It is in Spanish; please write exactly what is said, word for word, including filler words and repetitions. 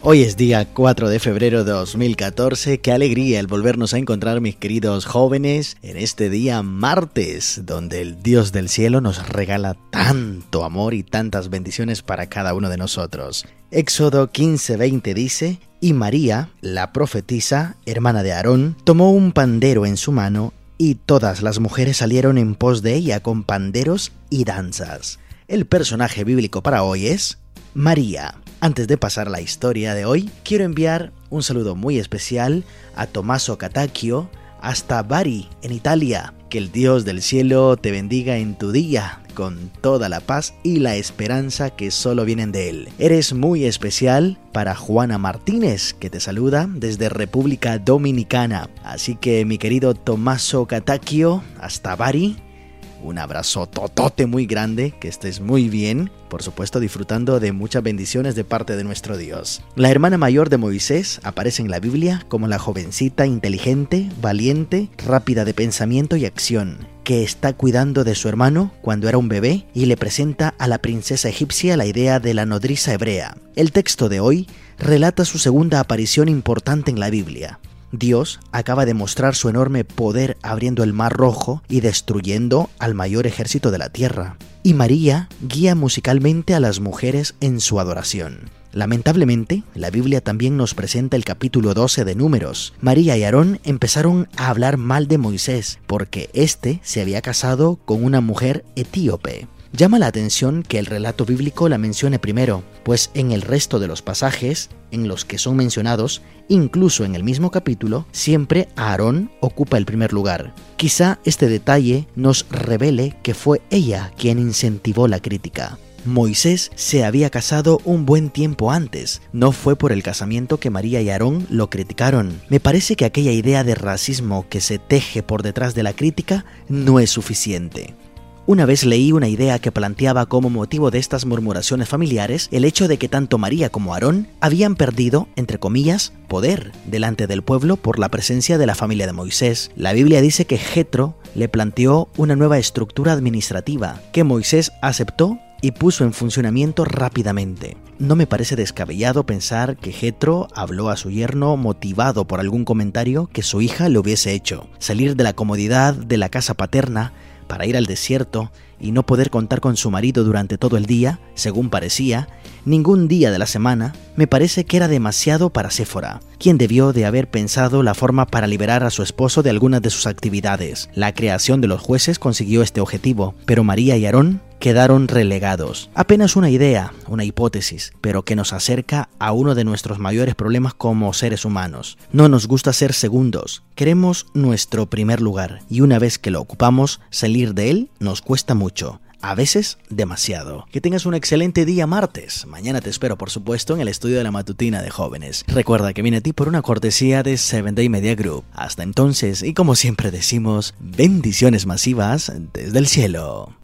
Hoy es día cuatro de febrero de dos mil catorce, qué alegría el volvernos a encontrar, mis queridos jóvenes, en este día martes, donde el Dios del cielo nos regala tanto amor y tantas bendiciones para cada uno de nosotros. Éxodo quince veinte dice: y María, la profetisa, hermana de Aarón, tomó un pandero en su mano, y todas las mujeres salieron en pos de ella con panderos y danzas. El personaje bíblico para hoy es María. Antes de pasar a la historia de hoy, quiero enviar un saludo muy especial a Tommaso Catacchio hasta Bari, en Italia. Que el Dios del cielo te bendiga en tu día, con toda la paz y la esperanza que solo vienen de Él. Eres muy especial para Juana Martínez, que te saluda desde República Dominicana. Así que, mi querido Tommaso Catacchio, hasta Bari, un abrazo totote muy grande, que estés muy bien, por supuesto disfrutando de muchas bendiciones de parte de nuestro Dios. La hermana mayor de Moisés aparece en la Biblia como la jovencita inteligente, valiente, rápida de pensamiento y acción, que está cuidando de su hermano cuando era un bebé y le presenta a la princesa egipcia la idea de la nodriza hebrea. El texto de hoy relata su segunda aparición importante en la Biblia. Dios acaba de mostrar su enorme poder abriendo el Mar Rojo y destruyendo al mayor ejército de la tierra. Y María guía musicalmente a las mujeres en su adoración. Lamentablemente, la Biblia también nos presenta el capítulo doce de Números. María y Aarón empezaron a hablar mal de Moisés porque éste se había casado con una mujer etíope. Llama la atención que el relato bíblico la mencione primero, pues en el resto de los pasajes en los que son mencionados, incluso en el mismo capítulo, siempre Aarón ocupa el primer lugar. Quizá este detalle nos revele que fue ella quien incentivó la crítica. Moisés se había casado un buen tiempo antes, no fue por el casamiento que María y Aarón lo criticaron. Me parece que aquella idea de racismo que se teje por detrás de la crítica no es suficiente. Una vez leí una idea que planteaba como motivo de estas murmuraciones familiares el hecho de que tanto María como Aarón habían perdido, entre comillas, poder delante del pueblo por la presencia de la familia de Moisés. La Biblia dice que Jetro le planteó una nueva estructura administrativa que Moisés aceptó y puso en funcionamiento rápidamente. No me parece descabellado pensar que Jetro habló a su yerno motivado por algún comentario que su hija le hubiese hecho. Salir de la comodidad de la casa paterna para ir al desierto y no poder contar con su marido durante todo el día, según parecía, ningún día de la semana, me parece que era demasiado para Séfora, quien debió de haber pensado la forma para liberar a su esposo de algunas de sus actividades. La creación de los jueces consiguió este objetivo, pero María y Aarón quedaron relegados. Apenas una idea, una hipótesis, pero que nos acerca a uno de nuestros mayores problemas como seres humanos. No nos gusta ser segundos, queremos nuestro primer lugar, y una vez que lo ocupamos, salir de él nos cuesta mucho. A veces, demasiado. Que tengas un excelente día martes. Mañana te espero, por supuesto, en el estudio de la matutina de jóvenes. Recuerda que viene a ti por una cortesía de Seven Day Media Group. Hasta entonces, y como siempre decimos, bendiciones masivas desde el cielo.